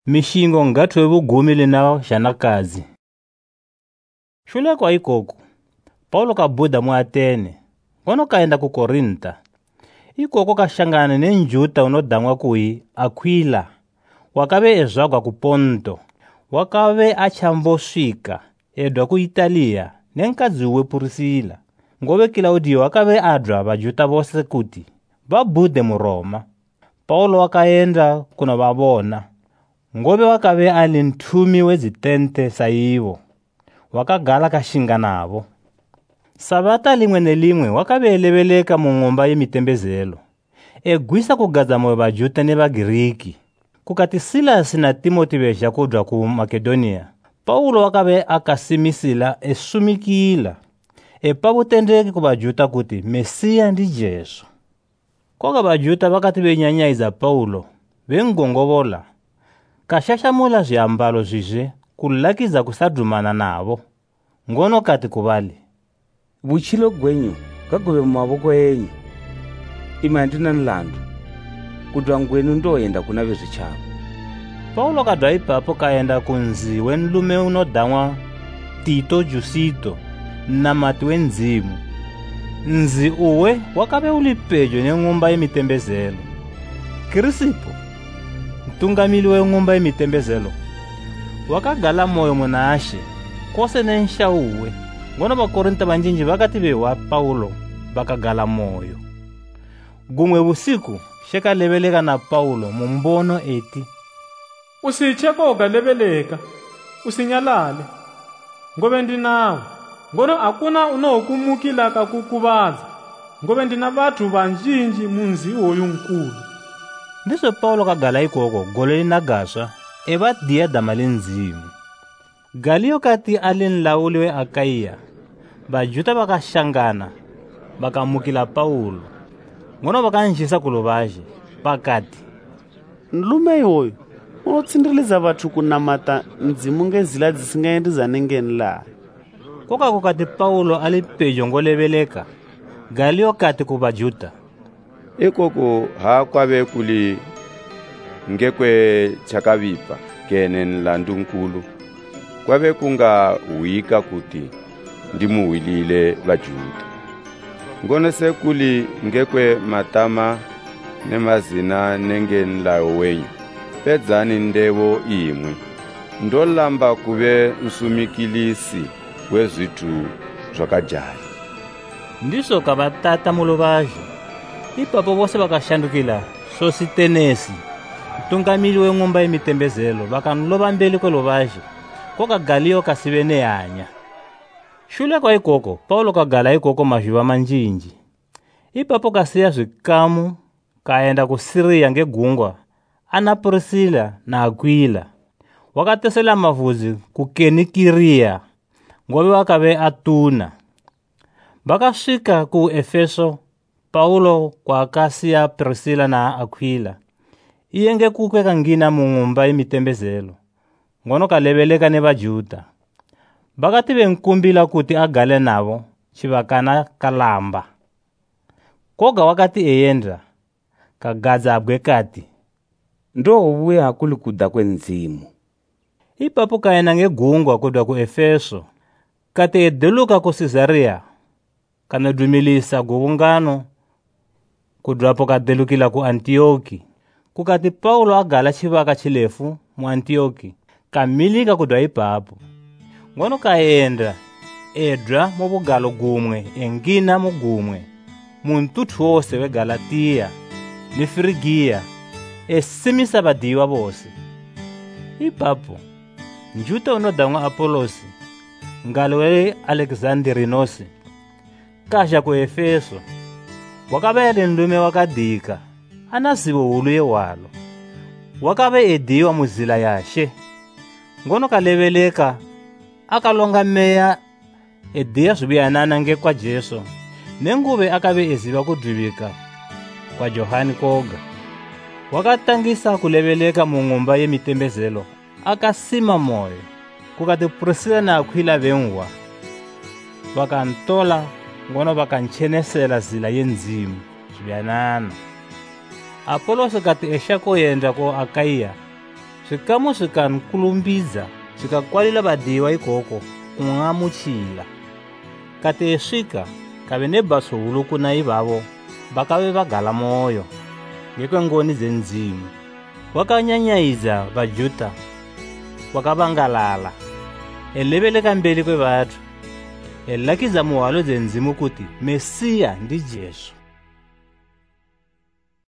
mishingo ngatwe vugumile na xanakazi. Xule kwa ikoko Paulo ka buda mu Atene ngono kaenda ku Korinta. Ikoko ka xangana ne njuta unodangwa kui Aquila wakabe ezwagwa ku Ponto, wakabe achamboswika edwa ku Italia nenkadzi we Priscilla. Ngove Claudio wakabe adwa vajuta vose kuti vabude mu Roma. Paulo wakaenda kuna vavona. Ngove wakabe ali nthumi wezitente saivo, wakagala kashinga navo. Sabata limwe nelimwe wakabe eleveleka mu ng'umba yemitembezelo, egwisa kugadza moyo vajuta ne Vagiriki. Kukati Silasi na Timoti veja kudwa ku Makedonia, Paulo wakabe akasimisila esumikila epavutendeki ku vajuta kuti Mesiya ndi Jesu. Koka vajuta vakati venyanyaiza Paulo vengongovola kashashamula ziambalo zizve kulakiza kusadumana navo. Ngono kati kuvali, vuchilo gwenyu kaguve mumavoko enyu. Ime handina nlandu kudwa ngwenu ndoenda kuna vezvichavo. Paulo kadwa ipapo kaenda kunzi wenlume unodangwa Tito Jusito namati wenzimu. Nzi uwe wakabe uli pejo neng'umba yemitembezelo. Kirisipo mtungamili weng'umba yemitembezelo wakagala moyo munashe kose nensha uwe. Ngono Vakorinta vanjinji vakati vewa Paulo vakagala moyo. Gumwe vusiku shekaleveleka na Paulo mumbono eti, usiche kogalebeleka usinyalale ngove ndinawe, ngono akuna unokumukilaka kukuvaza ngove ndina vathu vanjinji munzi woyu nkulu. Ndiso Paulo kagala ikoko golo linagaswa evadiya dama lenzimu. Galio kati ali nlauli we Akaiya, vajuta vakashangana vakamukila Paulo. Ngono vakanjisa kulovaje pakati, nlume yoyo unotsindiriliza vathu kunamata ndzimu ngezila dzisingaendizanengeni laha. Koka kukati Paulo ali pejo ngoleveleka, Galio kati ku vajuta, ikoko hakwave kuli ngekwe chakavipa kene nlandu nkulu kwave kunga wika kuti ndimuwilile vajuta. Ngono sekuli ngekwe matama ne mazina nenge nlayo wenyu pedzani ndevo imwe ndolamba kuve nsumikilisi wezvitu zvakajali. ndiso kavatata mulovaje. Ipapo vose vakashandukila Sositenesi mtungamili weng'umba yemitembezelo vakanlova mbeli kwelovaje. Koka Galio kasive nehanya. Shule kwa ikoko Paulo kagala ikoko mazhuva manjinji. Ipapo kasiya zvikamu kaenda ku Siria ngegungwa ana Priscilla na Aquila. Wakatesela mavudzi ku Kenikiria ngove wakave atuna. Vakasvika ku Efeso, Paulo kwa akasiya Priscilla na Aquila iye ngekukwe kangina mu ng'umba yemitembezelo. Ngono kaleveleka ne vajuta vakati venkumbila kuti agale navo chivakana kalamba. Koga wakati eyenda kagadza abwe kati, Ndouwe hakuli kuda kwenzimu. ipapo kaenda ngegungwa kudwa ku Efeso. Kati edeluka ku Caesarea kanadumilisa guvungano kudwapo kadelukila ku Antioki. Kukati Paulo agala chivaka chilefu mu Antioki kamilika kudwa ipapo. Ngono kaenda edwa mu vugalo gumwe engina mu gumwe muntuthu wose we Galatiya ni Frigiya esimisa vadiwa vose. Ipapo njuta unodangwa Apolosi ngalo we Alexandrinosi kasha ku Efeso. Wakave nlume wakadika anazivo hulu yewalo, wakave ediwa muzila yashe. Ngono kaleveleka akalonga meya ediya zviviyanana ngekwa Jesu nenguve akave eziva kudvivika kwa Johani koga. Wakatangisa kuleveleka mu ng'umba yemitembezelo akasima moyo. Kukati Priscilla na Aquila venwa vakantola ngono vakanchenesela zila yenzimu zviyanana. Apolosi kati esha koyenda ko Akaiya swikamu swikankulumbiza swikakwalila vadiwa ikoko kungamutshila kati eswika kave ne basuhulu kuna ivavo vakave vagala moyo ngekwengoni zenzimu wakanyanyayiza vajuta wakavangalala eleveleka mbeli kwe vathu elakiza muhalo zenzimu kuti Mesiya ndi Jesu.